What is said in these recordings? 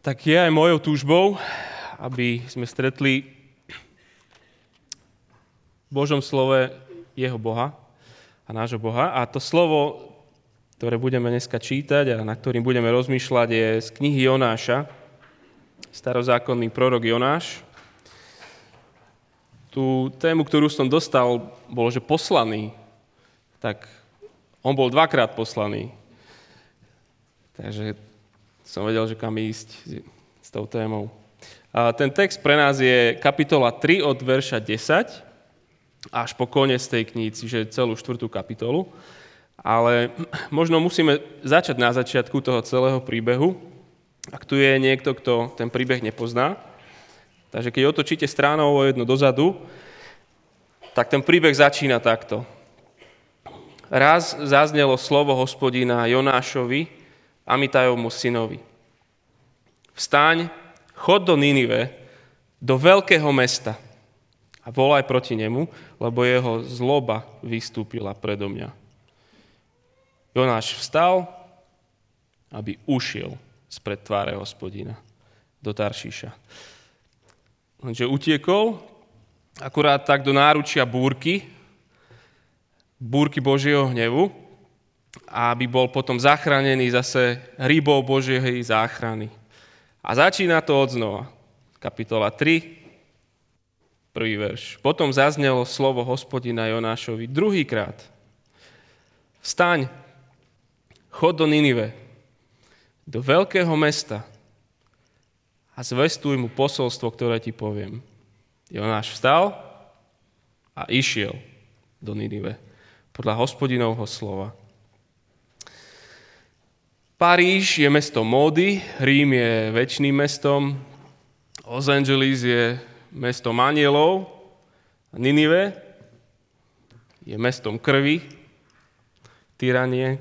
tak je aj mojou túžbou, aby sme stretli v Božom slove jeho Boha a nášho Boha. A to slovo, ktoré budeme dneska čítať a na ktorým budeme rozmýšľať, je z knihy Jonáša, starozákonný prorok Jonáš. Tú tému, ktorú som dostal, bolo, že poslaný. Tak on bol dvakrát poslaný. Takže som vedel, že kam ísť s tou témou. A ten text pre nás je kapitola 3 od verša 10 až po koniec tej knihy, čiže celú 4. kapitolu. Ale možno musíme začať na začiatku toho celého príbehu, ak tu je niekto, kto ten príbeh nepozná. Takže keď otočíte stranou o jedno dozadu, tak ten príbeh začína takto. Raz zaznelo slovo Hospodina Jonášovi, Amitajovmu synovi. Vstaň, chod do Ninive, do veľkého mesta a volaj proti nemu, lebo jeho zloba vystúpila predo mňa. Jonáš vstal, aby ušiel spred tváre Hospodina do Taršíša. Lenže utiekol akurát tak do náručia búrky Božieho hnevu, aby bol potom zachránený zase rybou Božej záchrany. A začína to odznova. Kapitola 3, 1. verš. Potom zaznelo slovo Hospodina Jonášovi druhýkrát. Vstaň, chod do Ninive, do veľkého mesta a zvestuj mu posolstvo, ktoré ti poviem. Jonáš vstal a išiel do Ninive podľa Hospodinovho slova. Paríž je mesto módy, Rím je večným mestom, Los Angeles je mestom anielov, a Ninive je mestom krvi, tyranie.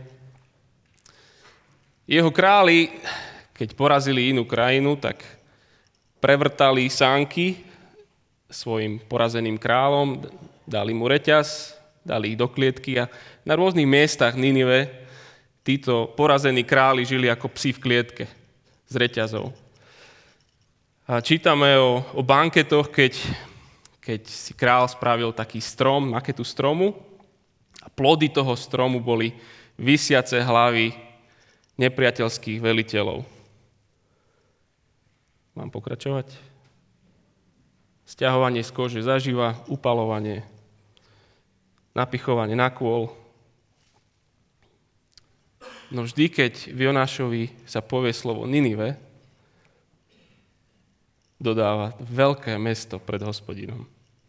Jeho králi, keď porazili inú krajinu, tak prevrtali sánky svojim porazeným kráľom, dali mu reťaz, dali ich do klietky a na rôznych miestach Ninive títo porazení králi žili ako psi v klietke s reťazou. A čítame o banketoch, keď si král spravil taký strom, maketu stromu a plody toho stromu boli visiace hlavy nepriateľských veliteľov. Mám pokračovať? Sťahovanie z kože zaživa, upalovanie, napichovanie na kôl. No vždy, keď v Jonášovi sa povie slovo Ninive, dodáva veľké mesto pred Hospodinom.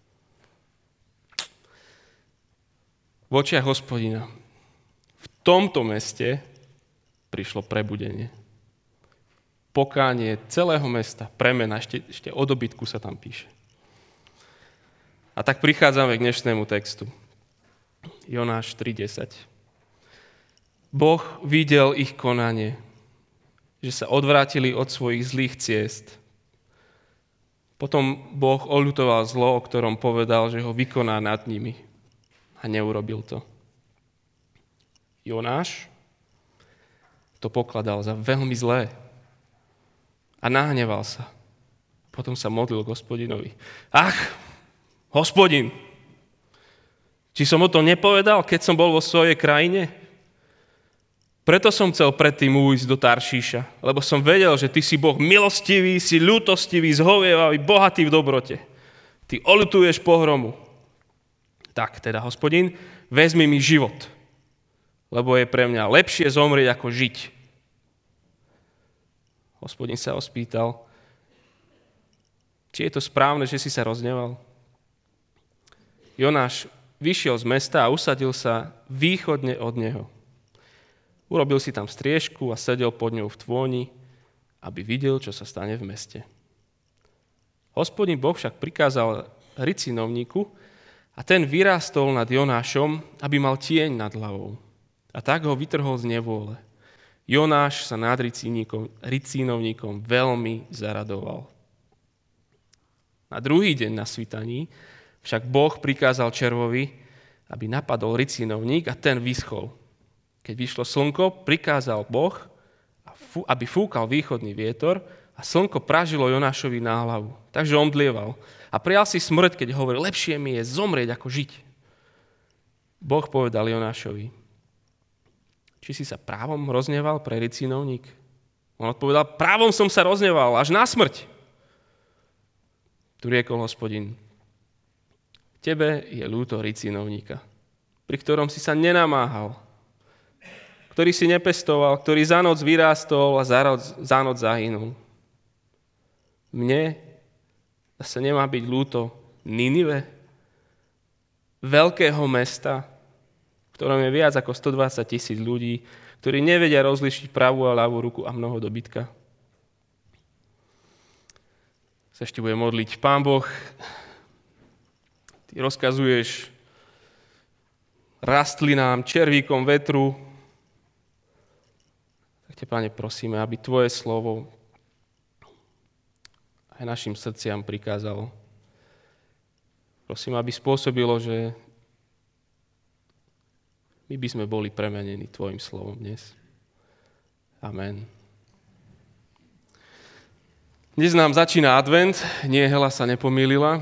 V očiach Hospodina v tomto meste prišlo prebudenie. Pokánie celého mesta, premena, ešte o dobytku sa tam píše. A tak prichádzame k dnešnému textu. Jonáš 3.10. Boh videl ich konanie, že sa odvrátili od svojich zlých ciest. Potom Boh oľutoval zlo, o ktorom povedal, že ho vykoná nad nimi. A neurobil to. Jonáš to pokladal za veľmi zlé. A nahneval sa. Potom sa modlil k Hospodinovi. Ach, Hospodin, či som o tom nepovedal, keď som bol vo svojej krajine? Preto som chcel predtým ujsť do Taršíša, lebo som vedel, že ty si Boh milostivý, si ľútostivý, zhovievavý, bohatý v dobrote. Ty oľutuješ pohromu. Tak teda, Hospodin, vezmi mi život, lebo je pre mňa lepšie zomrieť, ako žiť. Hospodin sa ho spýtal, či je to správne, že si sa rozneval. Jonáš vyšiel z mesta a usadil sa východne od neho. Urobil si tam striežku a sedel pod ňou v tvoni, aby videl, čo sa stane v meste. Hospodin Boh však prikázal ricinovníku a ten vyrástol nad Jonášom, aby mal tieň nad hlavou. A tak ho vytrhol z nevôle. Jonáš sa nad ricinovníkom veľmi zaradoval. Na druhý deň na svitaní však Boh prikázal červovi, aby napadol ricinovník a ten vyschol. Keď vyšlo slnko, prikázal Boh, aby fúkal východný vietor A slnko pražilo Jonášovi na hlavu, takže omdlieval. A prijal si smrť, keď hovoril, lepšie mi je zomrieť, ako žiť. Boh povedal Jonášovi, či si sa právom rozneval pre ricinovník? On odpovedal, právom som sa rozneval, až na smrť. Tu riekol Hospodin, tebe je ľúto ricinovníka, pri ktorom si sa nenamáhal, ktorý si nepestoval, ktorý za noc vyrástol a za noc zahynul. Mne sa nemá byť ľúto Ninive, veľkého mesta, v ktorom je viac ako 120 000 ľudí, ktorí nevedia rozlišiť pravú a ľavú ruku a mnoho dobytka. Sa ešte bude modliť. Pán Boh, ty rozkazuješ rastlinám, červíkom, vetru. Tak ťa, Pane, prosíme, aby tvoje slovo aj našim srdciam prikázalo. Prosím, aby spôsobilo, že my by sme boli premenení tvojim slovom dnes. Amen. Dnes nám začína advent, nie Hela sa nepomýlila.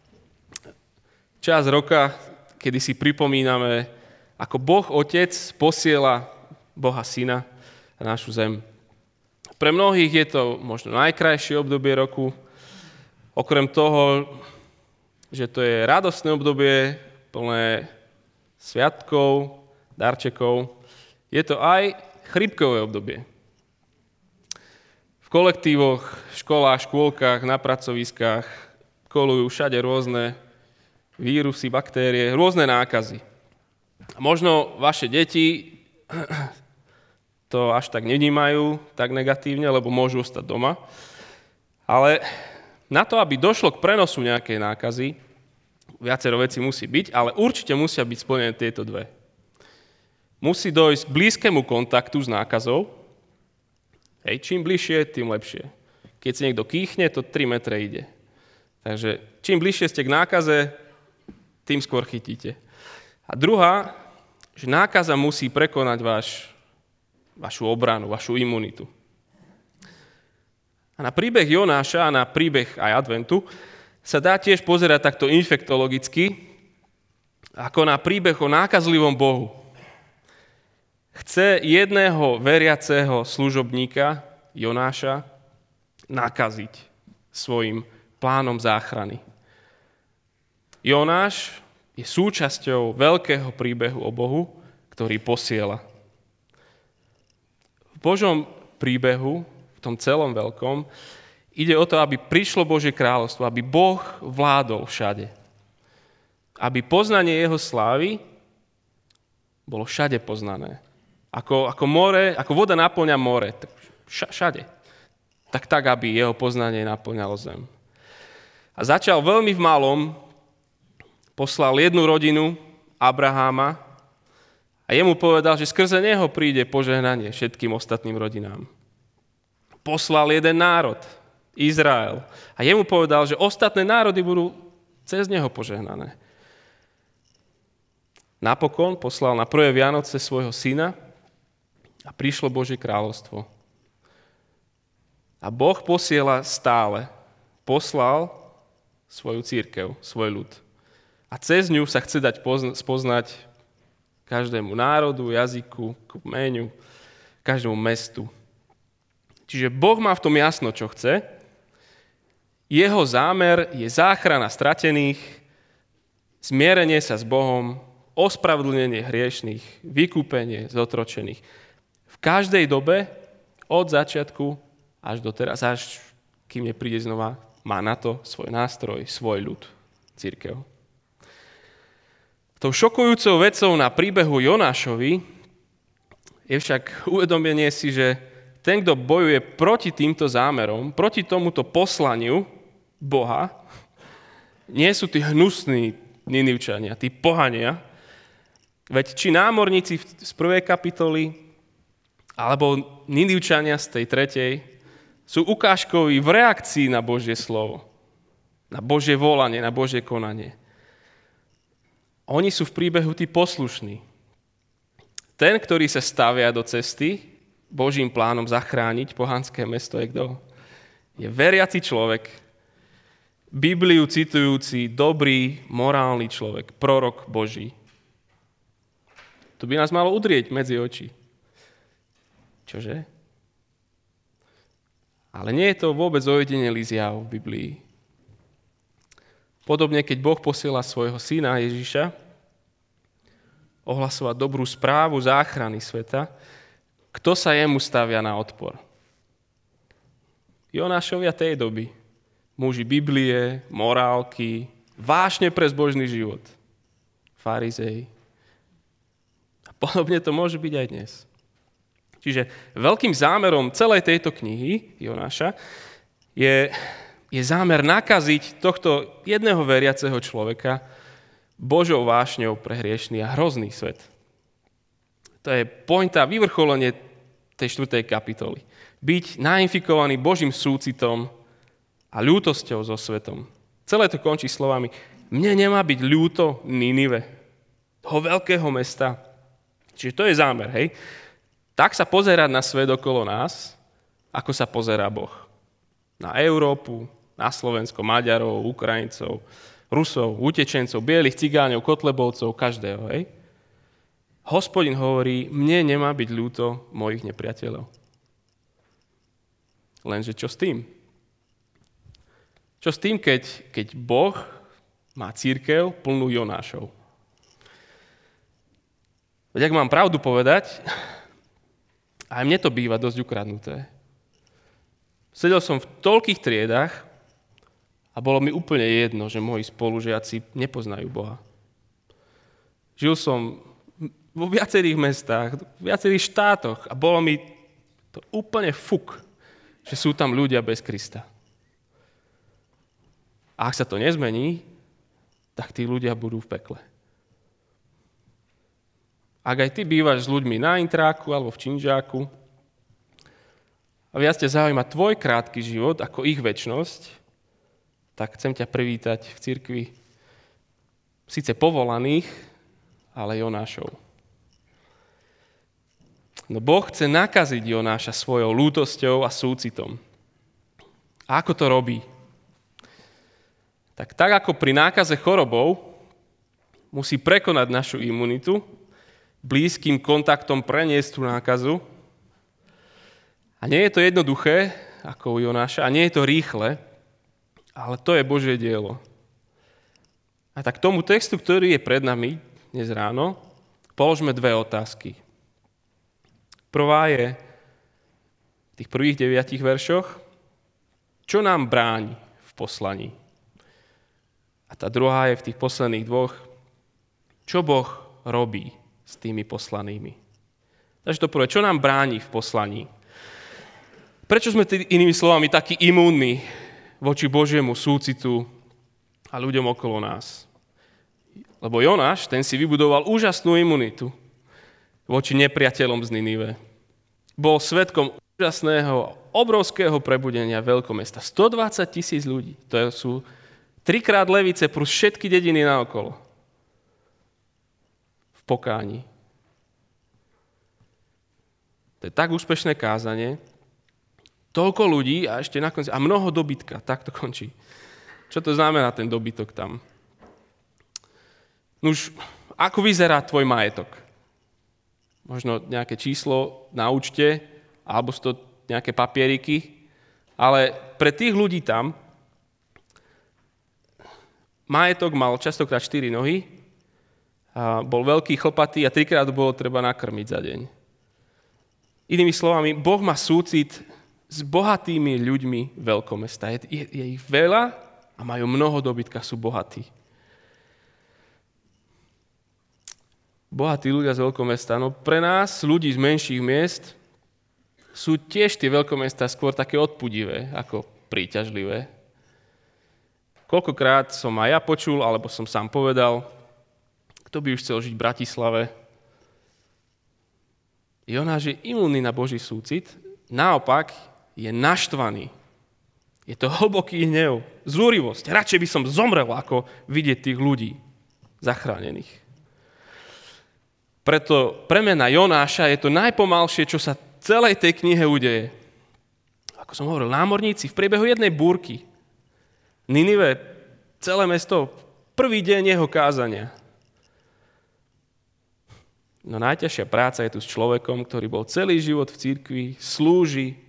Čas roka, kedy si pripomíname, ako Boh Otec posiela Boha Syna na našu zem. Pre mnohých je to možno najkrajšie obdobie roku, okrem toho, že to je radostné obdobie, plné sviatkov, darčekov, je to aj chrípkové obdobie. V kolektívoch, školách, škôlkach, na pracoviskách kolujú všade rôzne vírusy, baktérie, rôzne nákazy. A možno vaše deti to až tak nevnímajú tak negatívne, lebo môžu ostať doma. Ale na to, aby došlo k prenosu nejakej nákazy, viacero vecí musí byť, ale určite musia byť splnené tieto dve. Musí dojsť k blízkemu kontaktu s nákazou. Čím bližšie, tým lepšie. Keď si niekto kýchne, to 3 metre ide. Takže čím bližšie ste k nákaze, tým skôr chytíte. A druhá, že nákaza musí prekonať vašu obranu, vašu imunitu. A na príbeh Jonáša a na príbeh aj adventu sa dá tiež pozerať takto infektologicky, ako na príbeh o nákazlivom Bohu. Chce jedného veriaceho služobníka, Jonáša, nakaziť svojim plánom záchrany. Jonáš je súčasťou veľkého príbehu o Bohu, ktorý posiela. V Božom príbehu, v tom celom veľkom, ide o to, aby prišlo Božie kráľovstvo, aby Boh vládol všade. Aby poznanie jeho slávy bolo všade poznané. Ako more, ako voda naplňa more, tak všade. Tak, aby jeho poznanie naplňalo zem. A začal veľmi v malom, poslal jednu rodinu, Abraháma, a jemu povedal, že skrze neho príde požehnanie všetkým ostatným rodinám. Poslal jeden národ, Izrael, a jemu povedal, že ostatné národy budú cez neho požehnané. Napokon poslal na prvé Vianoce svojho syna a prišlo Božie kráľovstvo. A Boh posiela stále. Poslal svoju cirkev, svoj ľud. A cez ňu sa chce dať spoznať každému národu, jazyku, kmeňu, každému mestu. Čiže Boh má v tom jasno, čo chce. Jeho zámer je záchrana stratených, zmierenie sa s Bohom, ospravedlnenie hriešných, vykúpenie zotročených. V každej dobe, od začiatku až do teraz, až kým nepríde znova, má na to svoj nástroj, svoj ľud, cirkev. Tou šokujúcou vecou na príbehu Jonášovi je však uvedomenie si, že ten, kto bojuje proti týmto zámerom, proti tomuto poslaniu Boha, nie sú tí hnusní Ninivčania, tí pohania. Veď či námorníci z 1. kapitoly, alebo Ninivčania z tej 3. sú ukážkoví v reakcii na Božie slovo, na Božie volanie, na Božie konanie. Oni sú v príbehu tí poslušní. Ten, ktorý sa stavia do cesty Božím plánom zachrániť pohanské mesto, je kto? je veriaci človek, Bibliu citujúci, dobrý, morálny človek, prorok Boží. To by nás malo udrieť medzi oči. Čože? Ale nie je to vôbec ojedinelý zjav v Biblii. Podobne, keď Boh posiela svojho syna Ježiša ohlasovať dobrú správu záchrany sveta, kto sa jemu stavia na odpor? Jonášovia tej doby. Muži Biblie, morálky, vášne pre zbožný život. Farizei. A podobne to môže byť aj dnes. Čiže veľkým zámerom celej tejto knihy Jonáša je zámer nakaziť tohto jedného veriaceho človeka Božou vášňou pre hriešný a hrozný svet. To je pointa, vyvrcholenie tej 4. kapitoly. Byť nainfikovaný Božím súcitom a ľútosťou so svetom. Celé to končí slovami: mne nemá byť ľúto Ninive, toho veľkého mesta. Čiže to je zámer, hej? Tak sa pozerať na svet okolo nás, ako sa pozerá Boh. Na Európu, na Slovensko, Maďarov, Ukrajincov, Rusov, utečencov, bielých cigáňov, kotlebovcov, každého, hej? Hospodin hovorí, mne nemá byť ľúto mojich nepriateľov. Lenže čo s tým? Čo s tým, keď Boh má cirkev plnú Jonášov? Veď ak mám pravdu povedať, aj mne to býva dosť ukradnuté. Sedel som v toľkých triedách a bolo mi úplne jedno, že moji spolužiaci nepoznajú Boha. Žil som vo viacerých mestách, v viacerých štátoch a bolo mi to úplne fuk, že sú tam ľudia bez Krista. A ak sa to nezmení, tak tí ľudia budú v pekle. Ak aj ty bývaš s ľuďmi na intráku alebo v činžáku a viac ťa zaujíma tvoj krátky život ako ich večnosť, tak chcem ťa privítať v cirkvi síce povolaných, ale Jonášov. No Boh chce nakaziť Jonáša svojou lútosťou a súcitom. A ako to robí? Tak ako pri nákaze chorobou musí prekonať našu imunitu, blízkym kontaktom preniesť tú nákazu. A nie je to jednoduché, ako u Jonáša, a nie je to rýchle, ale to je Božie dielo. A tak tomu textu, ktorý je pred nami dnes ráno, položme dve otázky. Prvá je v tých prvých 9 veršoch, čo nám bráni v poslaní? A tá druhá je v tých posledných 2, čo Boh robí s tými poslanými. Takže to prvé, čo nám bráni v poslaní? Prečo sme inými slovami takí imúnni voči Božiemu súcitu a ľuďom okolo nás? Lebo Jonáš, ten si vybudoval úžasnú imunitu voči nepriateľom z Ninive. Bol svedkom úžasného, obrovského prebudenia veľkomesta. 120 000 ľudí. To sú 3-krát Levice plus všetky dediny naokolo. V pokáni. To je tak úspešné kázanie. Toľko ľudí a ešte na konci. A mnoho dobytka. Tak to končí. Čo to znamená ten dobytok tam? Nuž, ako vyzerá tvoj majetok? Možno nejaké číslo na účte, alebo sú to nejaké papieriky. Ale pre tých ľudí tam majetok mal častokrát 4 nohy, a bol veľký, chlpatý a 3-krát bolo treba nakrmiť za deň. Inými slovami, Boh má súcit s bohatými ľuďmi veľkomesta. Je ich veľa a majú mnoho dobytka, sú bohatí. Bohatí ľudia z veľkomesta. No pre nás, ľudí z menších miest, sú tiež tie veľkomestá skôr také odpudivé, ako príťažlivé. Koľkokrát som aj ja počul, alebo som sám povedal, kto by už chcel žiť v Bratislave. Jonáš je imúnny na Boží súcit, naopak je naštvaný. Je to hlboký hnev, zúrivosť. Radšej by som zomrel, ako vidieť tých ľudí zachránených. Preto premena Jonáša je to najpomalšie, čo sa celej tej knihe udeje. A ako som hovoril, námorníci v priebehu jednej búrky. Ninive, celé mesto, prvý deň jeho kázania. No najťažšia práca je tu s človekom, ktorý bol celý život v cirkvi, slúži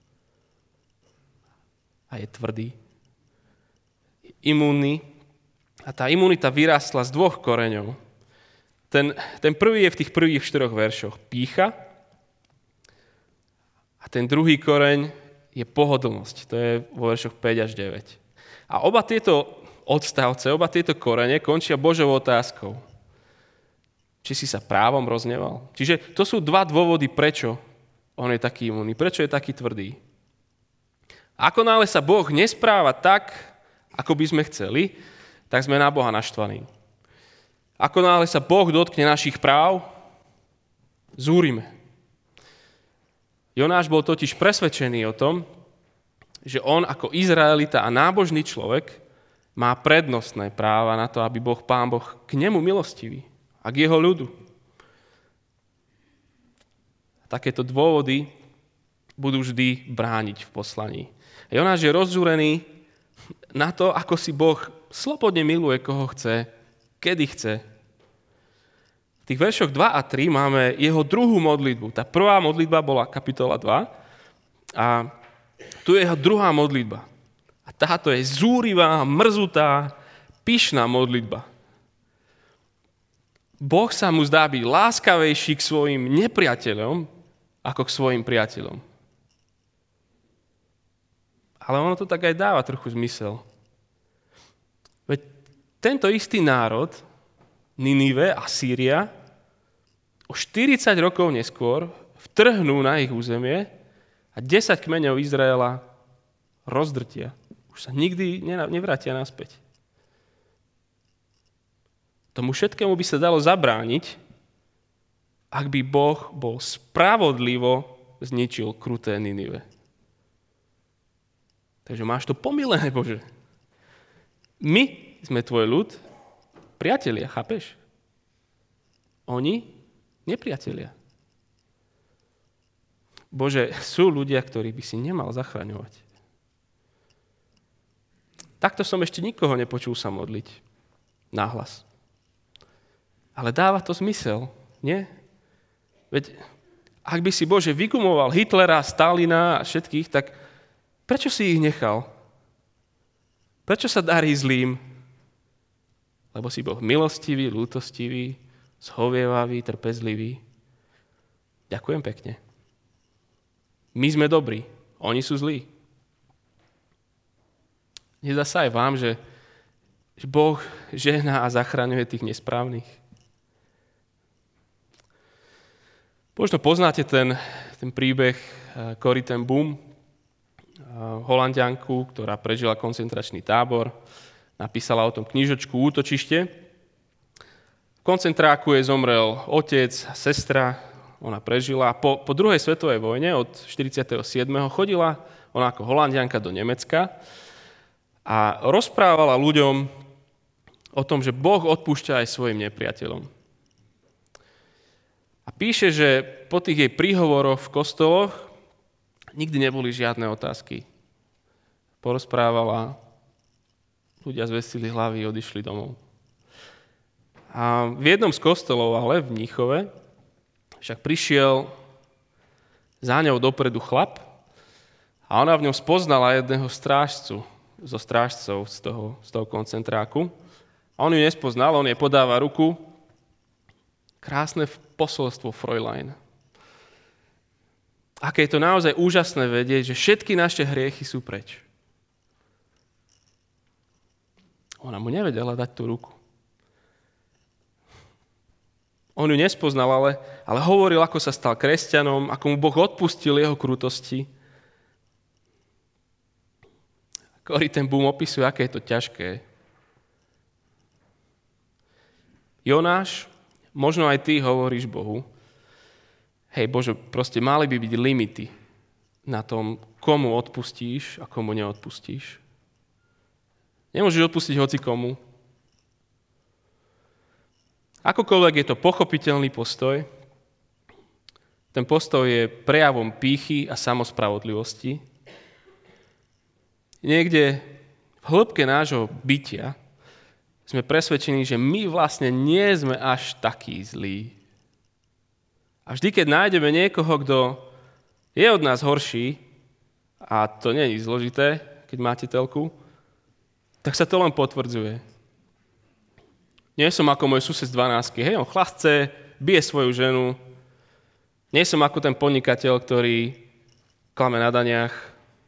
a je tvrdý, je imúnny. A tá imunita vyrástla z 2 koreňov. Ten prvý je v tých prvých 4 veršoch. Pýcha. A ten druhý koreň je pohodlnosť. To je vo veršoch 5 až 9. A oba tieto odstavce, oba tieto korene končia Božou otázkou. Či si sa právom rozneval? Čiže to sú 2 dôvody, prečo on je taký imunný, prečo je taký tvrdý. Ako náhle sa Boh nespráva tak, ako by sme chceli, tak sme na Boha naštvaní. Ako náhle sa Boh dotkne našich práv, zúrime. Jonáš bol totiž presvedčený o tom, že on ako Izraelita a nábožný človek má prednostné práva na to, aby Pán Boh k nemu milostivý a k jeho ľudu. Takéto dôvody budú vždy brániť v poslaní. A Jonáš je rozzúrený na to, ako si Boh slobodne miluje, koho chce, kedy chce. V tých veršoch 2 a 3 máme jeho druhú modlitbu. Tá prvá modlitba bola kapitola 2 a tu je jeho druhá modlitba. A táto je zúrivá, mrzutá, pyšná modlitba. Boh sa mu zdá byť láskavejší k svojim nepriateľom ako k svojim priateľom. Ale ono to tak aj dáva trochu zmysel. Veď tento istý národ, Ninive a Sýria, o 40 rokov neskôr vtrhnú na ich územie a 10 kmeňov Izraela rozdrtia. Už sa nikdy nevrátia naspäť. Tomu všetkému by sa dalo zabrániť, ak by Boh bol spravodlivo zničil kruté Ninive. Takže máš to pomilené, Bože. My sme tvoj ľud, priatelia, chápeš? Oni nepriatelia. Bože, sú ľudia, ktorých by si nemal zachraňovať. Takto som ešte nikoho nepočul sa modliť nahlas. Ale dáva to zmysel, nie? Veď ak by si, Bože, vygumoval Hitlera, Stalina a všetkých, tak prečo si ich nechal? Prečo sa darí zlým? Lebo si Boh milostivý, ľútostivý, zhovievavý, trpezlivý. Ďakujem pekne. My sme dobrí, oni sú zlí. Nezdá sa aj vám, že Boh žehná a zachraňuje tých nesprávnych? Možno poznáte ten príbeh Corrie ten Boom, Holanďanku, ktorá prežila koncentračný tábor, napísala o tom knižočku Útočište. V koncentráku jej zomrel otec a sestra, ona prežila. Po druhej svetovej vojne od 47. chodila ona ako Holanďanka do Nemecka a rozprávala ľuďom o tom, že Boh odpúšťa aj svojim nepriateľom. A píše, že po tých jej príhovoroch v kostoloch nikdy neboli žiadne otázky. Porozprávala, ľudia zvesili hlavy, odišli domov. A v jednom z kostolov, ale v Mníchove, však prišiel za ňou dopredu chlap a ona v ňom spoznala jedného zo strážcov z toho koncentráku. A on ju nespoznal, on jej podáva ruku. Krásne posolstvo, Fräulein. Aké je to naozaj úžasné vedieť, že všetky naše hriechy sú preč. Ona mu nevedela dať tú ruku. On ju nespoznal, ale hovoril, ako sa stal kresťanom, ako mu Boh odpustil jeho krutosti. Corrie ten Boom opisuje, aké je to ťažké. Jonáš, možno aj ty hovoríš Bohu, hej Bože, proste mali by byť limity na tom, komu odpustíš a komu neodpustíš. Nemôžeš odpustiť hocikomu. Akokoľvek je to pochopiteľný postoj, ten postoj je prejavom pýchy a samospravodlivosti niekde v hĺbke nášho bytia sme presvedčení, že my vlastne nie sme až takí zlí. A vždy, keď nájdeme niekoho, kto je od nás horší, a to nie je zložité, keď máte telku, tak sa to len potvrdzuje. Nie som ako môj sused z 12, hej, on chlastce, bije svoju ženu. Nie som ako ten podnikateľ, ktorý klame na daniach.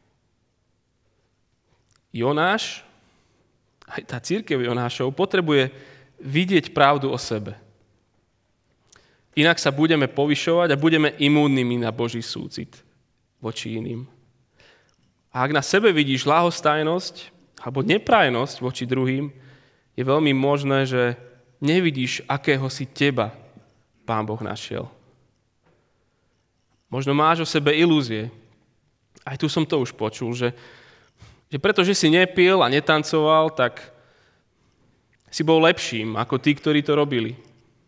Jonáš, aj tá cirkev Jonášov, potrebuje vidieť pravdu o sebe. Inak sa budeme povyšovať a budeme imúnnymi na Boží súcit voči iným. A ak na sebe vidíš ľahostajnosť alebo neprajnosť voči druhým, je veľmi možné, že nevidíš, akého si teba Pán Boh našiel. Možno máš o sebe ilúzie. Aj tu som to už počul, že pretože si nepil a netancoval, tak si bol lepším ako tí, ktorí to robili.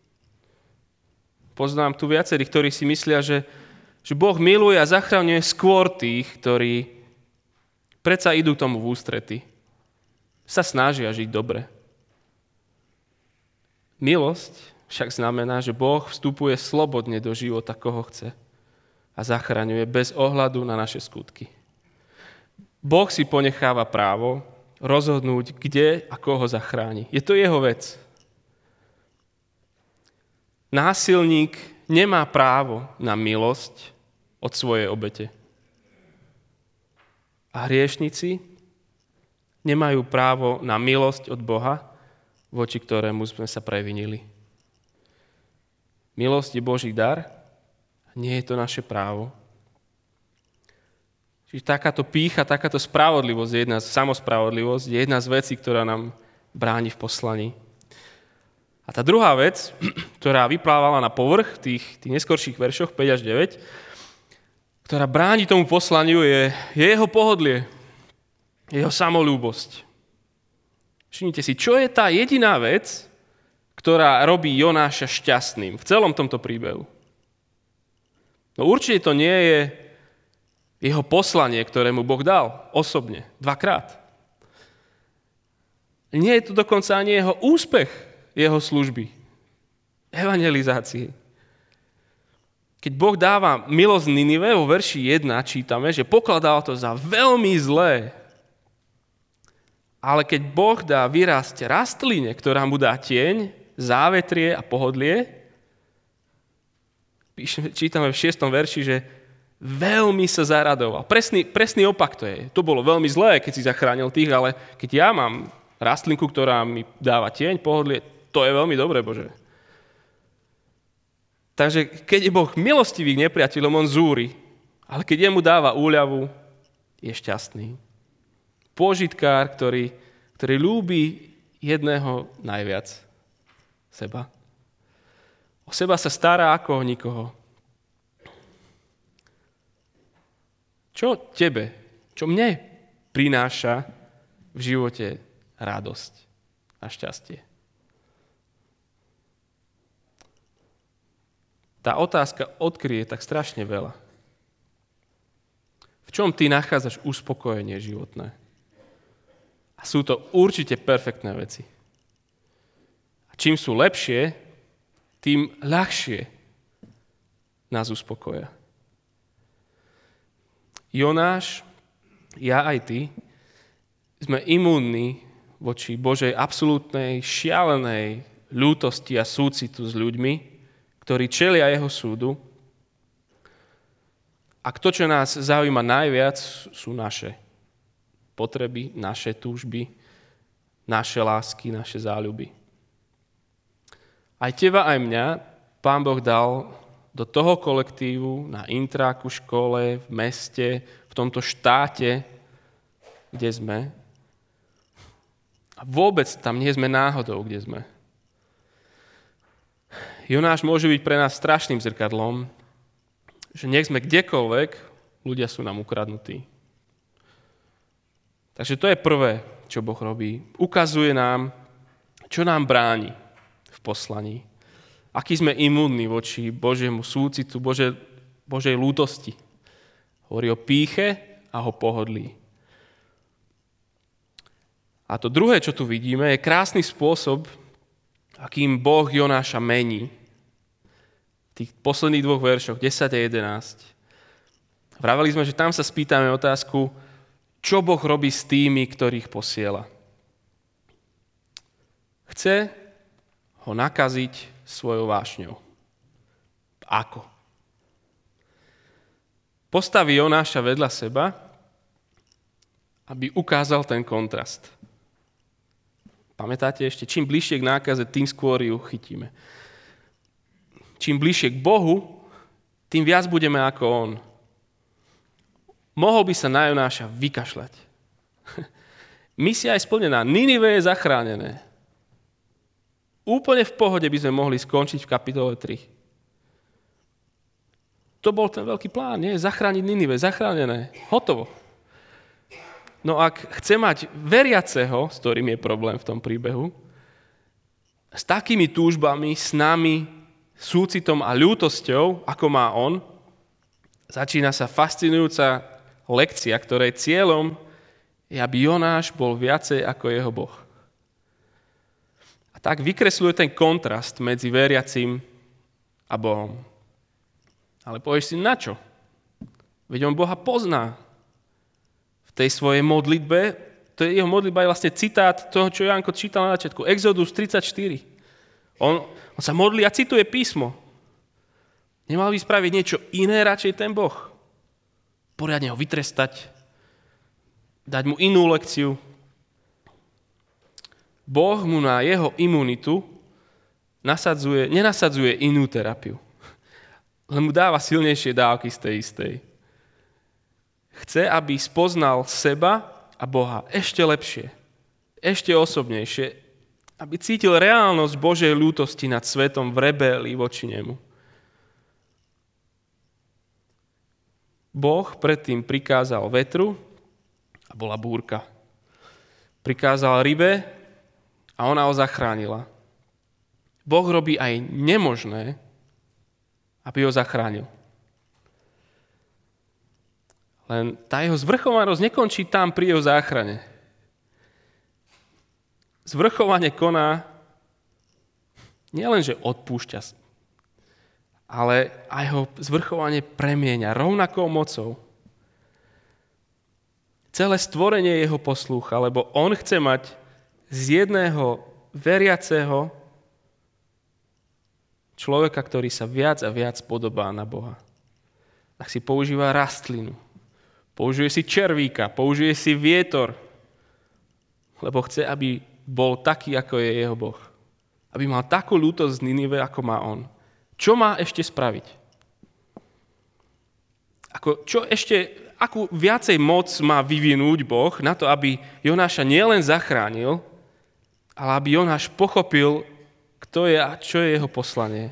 Poznám tu viacerých, ktorí si myslia, že Boh miluje a zachraňuje skôr tých, ktorí predsa idú tomu v ústrety. Sa snažia žiť dobre. Milosť však znamená, že Boh vstupuje slobodne do života, koho chce a zachraňuje bez ohľadu na naše skutky. Boh si ponecháva právo rozhodnúť, kde a koho zachráni. Je to jeho vec. Násilník nemá právo na milosť od svojej obete. A hriešnici nemajú právo na milosť od Boha, voči ktorému sme sa previnili. Milosť je Boží dar, nie je to naše právo. Čiže takáto pýcha, takáto spravodlivosť, samospravodlivosť je jedna z vecí, ktorá nám bráni v poslaní. A tá druhá vec, ktorá vyplávala na povrch tých neskorších veršoch 5 až 9, ktorá bráni tomu poslaniu, je jeho pohodlie, jeho samolúbosť. Všimnite si, čo je tá jediná vec, ktorá robí Jonáša šťastným v celom tomto príbehu. No určite to nie je jeho poslanie, ktoré mu Boh dal osobne, 2-krát. Nie je to dokonca ani jeho úspech, jeho služby, evangelizácie. Keď Boh dáva milosť Ninive, vo verši 1 čítame, že pokladal to za veľmi zlé. Ale keď Boh dá vyrásť rastline, ktorá mu dá tieň, závetrie a pohodlie, čítame v 6. verši, že veľmi sa zaradoval. Presný opak to je. To bolo veľmi zlé, keď si zachránil tých, ale keď ja mám rastlinku, ktorá mi dáva tieň, pohodlie, to je veľmi dobré, Bože. Takže keď je Boh milostivý k nepriateľom, on zúri. Ale keď jemu dáva úľavu, je šťastný. Pôžitkár, ktorý ľúbi jedného najviac. Seba. O seba sa stará ako o nikoho. Čo tebe, čo mne prináša v živote radosť a šťastie? Tá otázka odkryje tak strašne veľa. V čom ty nachádzaš uspokojenie životné? A sú to určite perfektné veci. A čím sú lepšie, tým ľahšie nás uspokoja. Jonáš, ja aj ty, sme imúnni voči Božej absolútnej, šialenej ľútosti a súcitu s ľuďmi, ktorí čelia jeho súdu. A to, čo nás zaujíma najviac, sú naše potreby, naše túžby, naše lásky, naše záľuby. Aj teba, aj mňa Pán Boh dal do toho kolektívu, na intráku, škole, v meste, v tomto štáte, kde sme. A vôbec tam nie sme náhodou, kde sme. Jonáš môže byť pre nás strašným zrkadlom, že nech sme kdekoľvek, ľudia sú nám ukradnutí. Takže to je prvé, čo Boh robí. Ukazuje nám, čo nám bráni v poslaní. Aký sme imúnni voči Božiemu súcitu, Božej lútosti. Hovorí o pýche a o pohodlí. A to druhé, čo tu vidíme, je krásny spôsob, akým Boh Jonáša mení. V tých posledných 2 veršoch, 10 a 11. Vraveli sme, že tam sa spýtame otázku, čo Boh robí s tými, ktorých posiela. Chce ho nakaziť svojou vášňou. Ako? Postaví Jonáša vedľa seba, aby ukázal ten kontrast. Pamätáte ešte, čím bližšie k nákaze, tým skôr ju chytíme. Čím bližšie k Bohu, tým viac budeme ako on. Mohol by sa na Jonáša vykašľať. Misia je splnená. Ninive je zachránené. Úplne v pohode by sme mohli skončiť v kapitole 3. To bol ten veľký plán, nie? Zachrániť Ninive. Zachránené. Hotovo. No ak chce mať veriaceho, s ktorým je problém v tom príbehu, s takými túžbami, snami, súcitom a ľútosťou, ako má on, začína sa fascinujúca lekcia, ktorej cieľom je, aby Jonáš bol viacej ako jeho Boh. A tak vykresľuje ten kontrast medzi veriacím a Bohom. Ale povieš si, na čo? Veď on Boha pozná. V tej svojej modlitbe, jeho modlitba je vlastne citát toho, čo Janko čítal na začiatku. Exodus 34. On sa modlí a cituje písmo. Nemal by spraviť niečo iné, radšej ten Boh. Poriadne ho vytrestať, dať mu inú lekciu. Boh mu na jeho imunitu nenasadzuje inú terapiu. Len mu dáva silnejšie dávky z tej istej. Chce, aby spoznal seba a Boha ešte lepšie, ešte osobnejšie, aby cítil reálnosť Božej ľútosti nad svetom v rebelii voči nemu. Boh predtým prikázal vetru a bola búrka. Prikázal rybe a ona ho zachránila. Boh robí aj nemožné, aby ho zachránil. Len tá jeho zvrchovanosť nekončí tam pri jeho záchrane. Zvrchovanie koná nielenže odpúšťa, ale aj ho zvrchovanie premieňa rovnakou mocou. Celé stvorenie jeho poslúcha, lebo on chce mať z jedného veriaceho človeka, ktorý sa viac a viac podobá na Boha. Tak si používa rastlinu. Použije si červíka, použije si vietor, lebo chce, aby bol taký, ako je jeho Boh. Aby mal takú ľútosť z Ninive, ako má on. Čo má ešte spraviť? Akú viacej moc má vyvinúť Boh na to, aby Jonáša nielen zachránil, ale aby Jonáš pochopil, kto je a čo je jeho poslanie.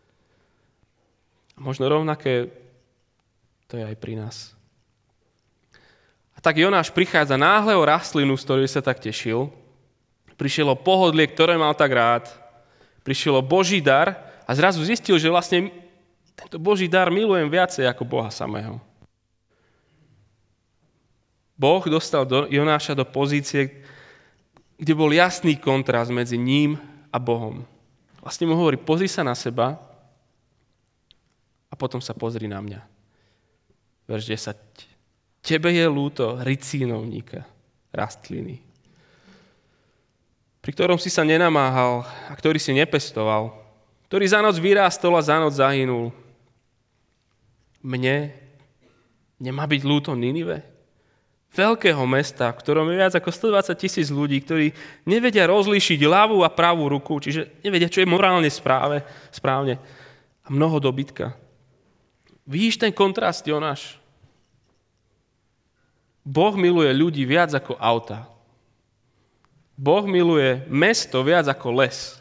A možno rovnaké to je aj pri nás. A tak Jonáš prichádza náhle o rastlinu, z ktorej sa tak tešil. Prišiel o pohodlie, ktoré mal tak rád. Prišiel o Boží dar a zrazu zistil, že vlastne tento Boží dar milujem viacej ako Boha samého. Boh dostal Jonáša do pozície, kde bol jasný kontrast medzi ním a Bohom. Vlastne mu hovorí, pozri sa na seba a potom sa pozri na mňa. Verš 10. Tebe je ľúto ricínovníka, rastliny, pri ktorom si sa nenamáhal a ktorý si nepestoval, ktorý za noc vyrástol a za noc zahynul. Mne nemá byť ľúto Ninive? Veľkého mesta, v ktorom je viac ako 120 000 ľudí, ktorí nevedia rozlíšiť ľavú a pravú ruku, čiže nevedia, čo je morálne správne a mnoho dobytka. Vidíš ten kontrast, Jonáš? Boh miluje ľudí viac ako auta. Boh miluje mesto viac ako les.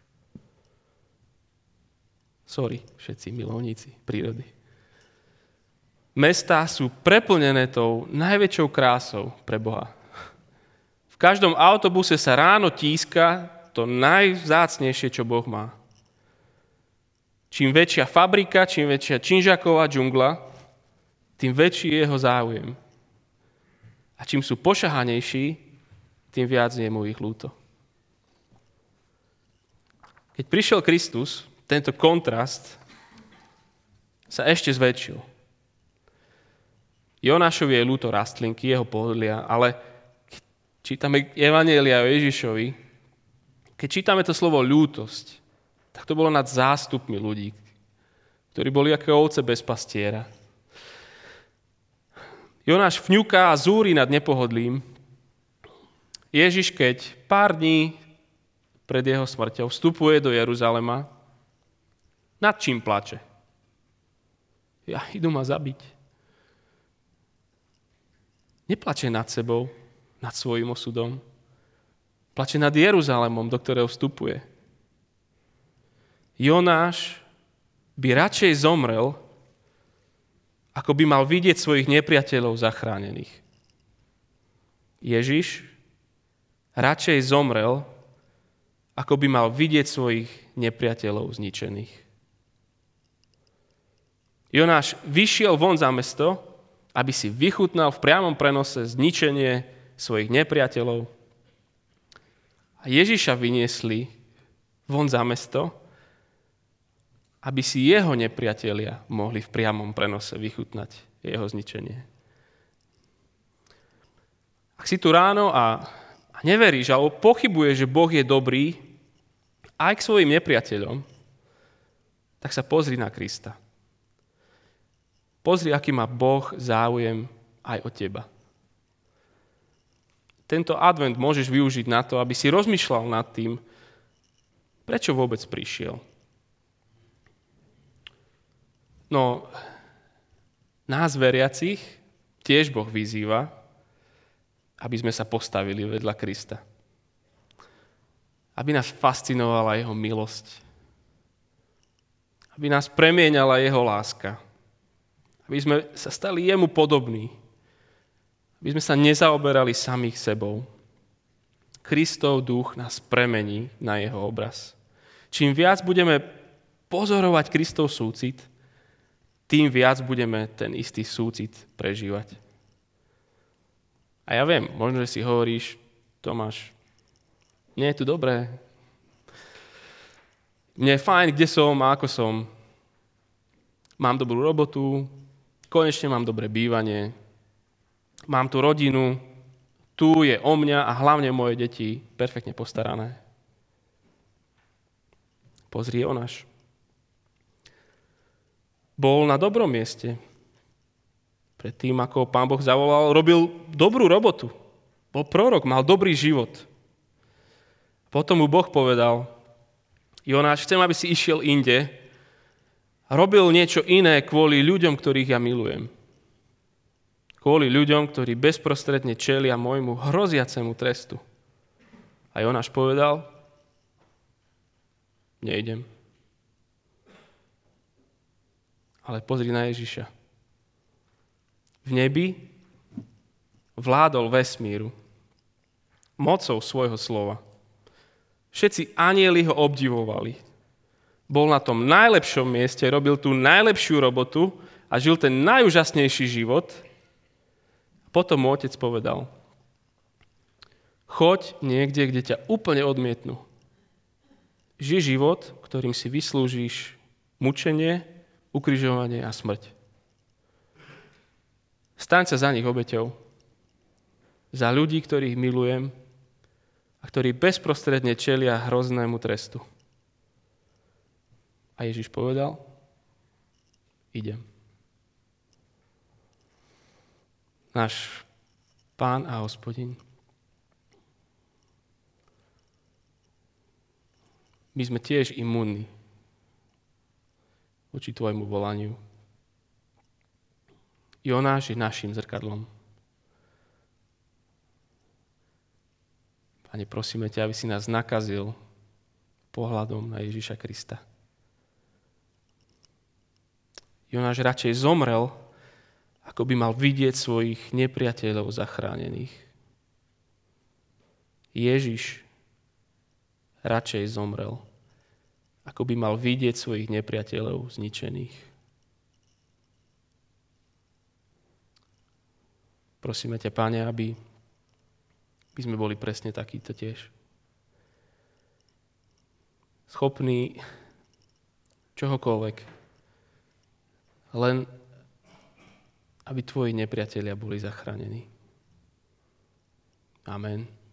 Sorry, všetci milovníci prírody. Mestá sú preplnené tou najväčšou krásou pre Boha. V každom autobuse sa ráno tíska to najvzácnejšie, čo Boh má. Čím väčšia fabrika, čím väčšia činžaková džungla, tým väčší je jeho záujem. A čím sú pošahanejší, tým viac je mu ich ľúto. Keď prišiel Kristus, tento kontrast sa ešte zväčšil. Jonášovi je ľúto rastlinky, jeho pohodlia, ale keď čítame evanjelia o Ježišovi, keď čítame to slovo ľútosť, tak to bolo nad zástupmi ľudí, ktorí boli ako ovce bez pastiera. Jonáš fňuká a zúri nad nepohodlím. Ježiš, keď pár dní pred jeho smrťou vstupuje do Jeruzalema, nad čím plače? Idú ma zabiť. Neplače nad sebou, nad svojím osudom. Plače nad Jeruzalemom, do ktorého vstupuje. Jonáš by radšej zomrel, ako by mal vidieť svojich nepriateľov zachránených. Ježiš radšej zomrel, ako by mal vidieť svojich nepriateľov zničených. Jonáš vyšiel von za mesto, aby si vychutnal v priamom prenose zničenie svojich nepriateľov. A Ježiša vyniesli von za mesto, aby si jeho nepriatelia mohli v priamom prenose vychutnať jeho zničenie. Ak si tu ráno a neveríš, alebo pochybuješ, že Boh je dobrý aj k svojim nepriateľom, tak sa pozri na Krista. Pozri, aký má Boh záujem aj o teba. Tento advent môžeš využiť na to, aby si rozmýšľal nad tým, prečo vôbec prišiel. No, nás veriacich tiež Boh vyzýva, aby sme sa postavili vedľa Krista. Aby nás fascinovala jeho milosť. Aby nás premieňala jeho láska. Aby sme sa stali jemu podobní. Aby sme sa nezaoberali samých sebou. Kristov duch nás premení na jeho obraz. Čím viac budeme pozorovať Kristov súcit, tým viac budeme ten istý súcit prežívať. A ja viem, možno, že si hovoríš, Tomáš, nie je tu dobré. Mne je fajn, kde som a ako som. Mám dobrú robotu, konečne mám dobré bývanie, mám tu rodinu, tu je o mňa a hlavne moje deti perfektne postarané. Pozri Jonáš. Bol na dobrom mieste. Predtým, ako Pán Boh zavolal, robil dobrú robotu. Bol prorok, mal dobrý život. Potom mu Boh povedal, Jonáš, chcem, aby si išiel inde. Robil niečo iné kvôli ľuďom, ktorých ja milujem. Kvôli ľuďom, ktorí bezprostredne čelia môjmu hroziacemu trestu. A Jonáš povedal, nejdem. Ale pozri na Ježiša. V nebi vládol vesmíru mocou svojho slova. Všetci anjeli ho obdivovali. Bol na tom najlepšom mieste, robil tú najlepšiu robotu a žil ten najúžasnejší život. Potom mu otec povedal, choď niekde, kde ťa úplne odmietnú. Žij život, ktorým si vyslúžiš mučenie, ukrižovanie a smrť. Staň sa za nich obeťou. Za ľudí, ktorých milujem a ktorí bezprostredne čelia hroznému trestu. A Ježiš povedal, idem. Náš Pán a Hospodin. My sme tiež imúnni voči tvojmu volaniu. Jonáš je našim zrkadlom. Pane, prosíme ťa, aby si nás nakazil pohľadom na Ježiša Krista. Jonáš radšej zomrel, ako by mal vidieť svojich nepriateľov zachránených. Ježiš radšej zomrel, ako by mal vidieť svojich nepriateľov zničených. Prosíme ťa, Pane, aby by sme boli presne takíto tiež. Schopní čohokoľvek. Len aby tvoji nepriatelia boli zachránení. Amen.